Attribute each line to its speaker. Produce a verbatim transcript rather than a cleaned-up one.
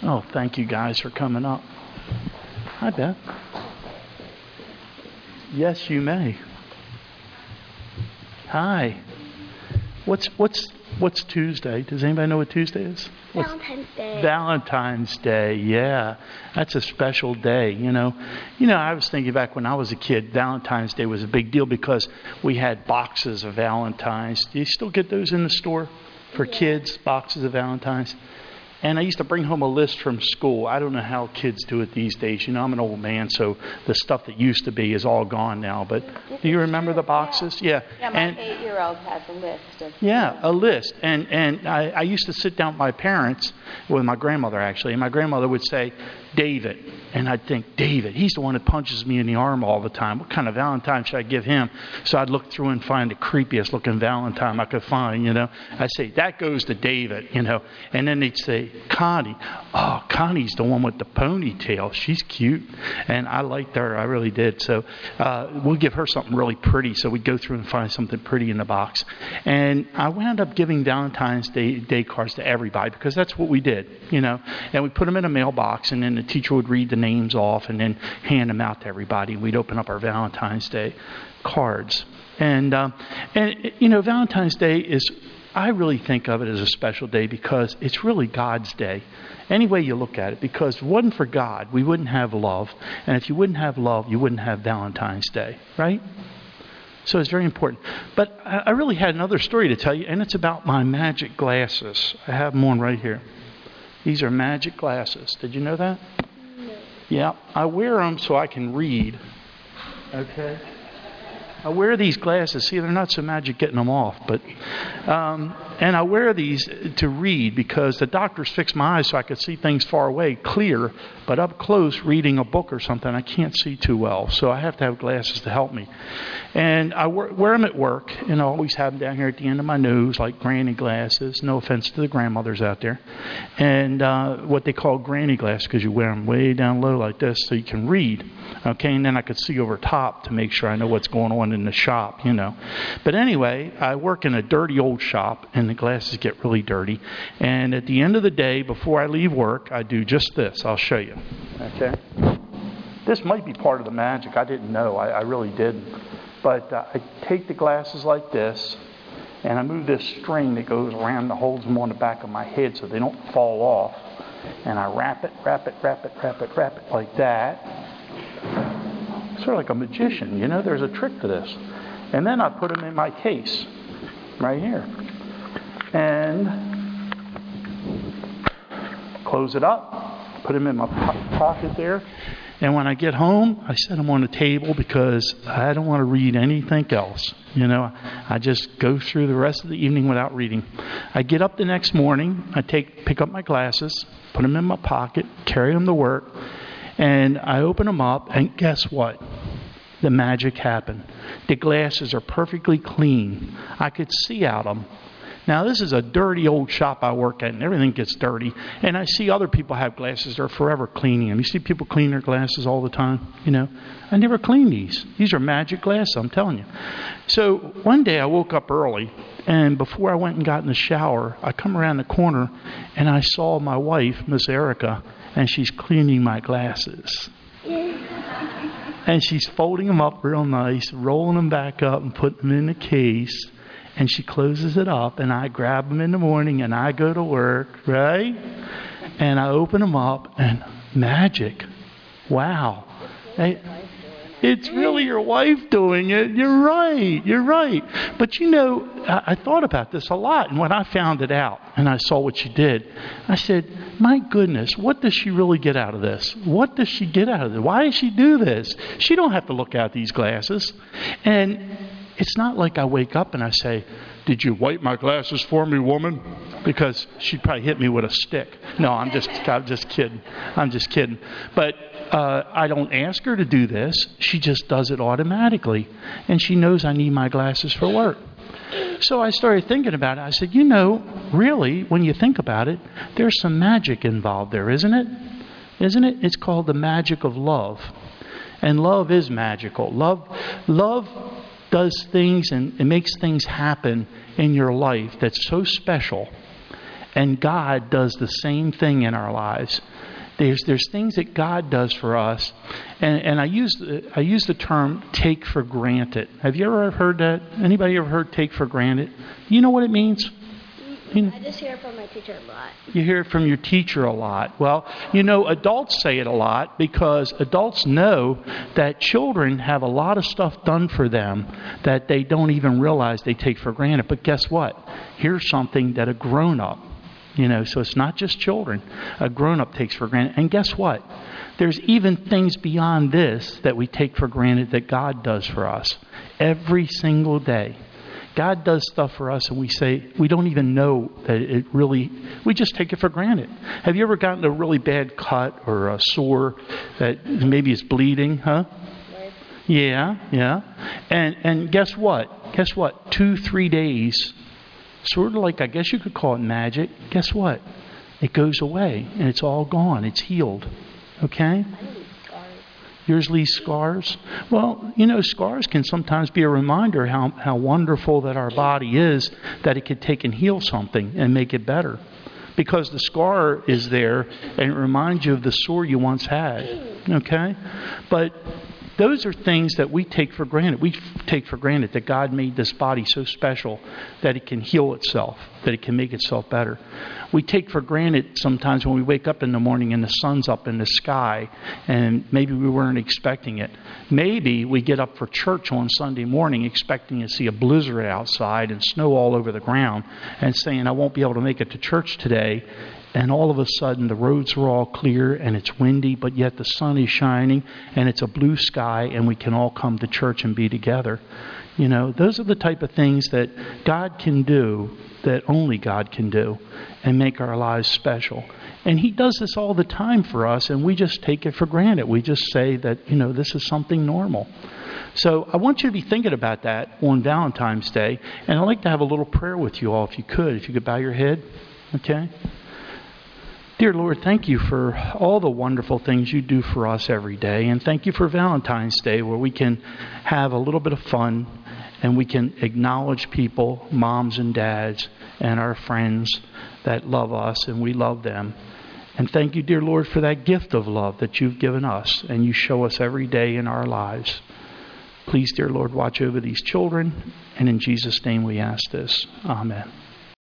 Speaker 1: Oh, thank you guys for coming up. Hi, Beth. Yes, you may. Hi. What's what's what's Tuesday? Does anybody know what Tuesday is? What's
Speaker 2: Valentine's Day.
Speaker 1: Valentine's Day, yeah. That's a special day, you know. You know, I was thinking back when I was a kid, Valentine's Day was a big deal because we had boxes of Valentines. Do you still get those in the store for
Speaker 2: Yeah.
Speaker 1: kids, boxes of Valentines? And I used to bring home a list from school. I don't know how kids do it these days. You know, I'm an old man, so the stuff that used to be is all gone now. But do you remember the boxes? Yeah.
Speaker 3: Yeah, my
Speaker 1: and,
Speaker 3: eight-year-old has a list of...
Speaker 1: Yeah, a list. And and I, I used to sit down with my parents, with my grandmother actually, and my grandmother would say, David. And I'd think, David, he's the one that punches me in the arm all the time. What kind of Valentine should I give him? So I'd look through and find the creepiest looking Valentine I could find, you know. I'd say, that goes to David, you know. And then they'd say, Connie. Oh, Connie's the one with the ponytail. She's cute. And I liked her. I really did. So uh, we'll give her something really pretty. So we'd go through and find something pretty in the box. And I wound up giving Valentine's Day, Day cards to everybody because that's what we did, you know. And we put them in a mailbox, and then the teacher would read the names off and then hand them out to everybody. We'd open up our Valentine's Day cards. And, um, and you know, Valentine's Day is, I really think of it as a special day because it's really God's day. Any way you look at it, because if it wasn't for God, we wouldn't have love. And if you wouldn't have love, you wouldn't have Valentine's Day, right? So it's very important. But I really had another story to tell you, and it's about my magic glasses. I have them on right here. These are magic glasses. Did you know that?
Speaker 2: No.
Speaker 1: Yeah, I wear them so I can read. Okay. I wear these glasses. See, they're not so magic getting them off, but um, and I wear these to read because the doctors fixed my eyes so I could see things far away, clear, but up close, reading a book or something, I can't see too well. So I have to have glasses to help me. And I wear, wear them at work, and I always have them down here at the end of my nose, like granny glasses. No offense to the grandmothers out there. And uh, what they call granny glasses, because you wear them way down low like this so you can read. Okay, and then I could see over top to make sure I know what's going on in the shop, you know. But anyway, I work in a dirty old shop, and the glasses get really dirty. And at the end of the day, before I leave work, I do just this. I'll show you. Okay. This might be part of the magic. I didn't know. I, I really didn't. But uh, I take the glasses like this, and I move this string that goes around that holds them on the back of my head so they don't fall off. And I wrap it, wrap it, wrap it, wrap it, wrap it like that. Sort of like a magician, you know. There's a trick to this. And then I put them in my case right here. And close it up, put them in my po- pocket there. And when I get home, I set them on the table because I don't want to read anything else. You know, I just go through the rest of the evening without reading. I get up the next morning, I take pick up my glasses, put them in my pocket, carry them to work, and I open them up, and guess what? The magic happened. The glasses are perfectly clean. I could see out them. Now, this is a dirty old shop I work at, and everything gets dirty. And I see other people have glasses. They're forever cleaning them. You see people clean their glasses all the time, you know. I never clean these. These are magic glasses, I'm telling you. So one day I woke up early, and before I went and got in the shower, I come around the corner, and I saw my wife, Miss Erica, and she's cleaning my glasses. And she's folding them up real nice, rolling them back up and putting them in the case. And she closes it up, and I grab them in the morning, and I go to work, right? And I open them up, and magic. Wow. Hey, it's really your wife doing it. You're right. You're right. But, you know, I, I thought about this a lot. And when I found it out and I saw what she did, I said, my goodness, what does she really get out of this? What does she get out of it? Why does she do this? She don't have to look out these glasses. And it's not like I wake up and I say, did you wipe my glasses for me, woman? Because she'd probably hit me with a stick. No, I'm just, I'm just kidding. I'm just kidding. But uh, I don't ask her to do this. She just does it automatically. And she knows I need my glasses for work. So I started thinking about it. I said, you know, really, when you think about it, there's some magic involved there, isn't it? Isn't it? It's called the magic of love. And love is magical. Love, love does things and it makes things happen in your life that's so special. And God does the same thing in our lives. There's there's things that God does for us, and and I use I use the term take for granted. Have you ever heard that? Anybody ever heard take for granted? You know what it means? You know,
Speaker 2: I just hear it from my teacher a lot.
Speaker 1: You hear it from your teacher a lot. Well, you know, adults say it a lot because adults know that children have a lot of stuff done for them that they don't even realize they take for granted. But guess what? Here's something that a grown-up, you know, so it's not just children, a grown-up takes for granted. And guess what? There's even things beyond this that we take for granted that God does for us every single day. God does stuff for us and we say, we don't even know that it really, we just take it for granted. Have you ever gotten a really bad cut or a sore that maybe is bleeding, huh? Yeah, yeah. And and guess what? Guess what? Two, three days, sort of like, I guess you could call it magic. Guess what? It goes away and it's all gone. It's healed. Okay? Yours leaves scars? Well, you know, scars can sometimes be a reminder how, how wonderful that our body is, that it could take and heal something and make it better. Because the scar is there and it reminds you of the sore you once had. Okay? But those are things that we take for granted. We take for granted that God made this body so special that it can heal itself, that it can make itself better. We take for granted sometimes when we wake up in the morning and the sun's up in the sky and maybe we weren't expecting it. Maybe we get up for church on Sunday morning expecting to see a blizzard outside and snow all over the ground and saying, I won't be able to make it to church today. And all of a sudden the roads are all clear and it's windy, but yet the sun is shining and it's a blue sky and we can all come to church and be together. You know, those are the type of things that God can do, that only God can do, and make our lives special. And He does this all the time for us, and we just take it for granted. We just say that, you know, this is something normal. So I want you to be thinking about that on Valentine's Day. And I'd like to have a little prayer with you all, if you could. If you could bow your head, okay? Dear Lord, thank you for all the wonderful things you do for us every day. And thank you for Valentine's Day, where we can have a little bit of fun and we can acknowledge people, moms and dads, and our friends that love us and we love them. And thank you, dear Lord, for that gift of love that you've given us and you show us every day in our lives. Please, dear Lord, watch over these children. And in Jesus' name we ask this. Amen.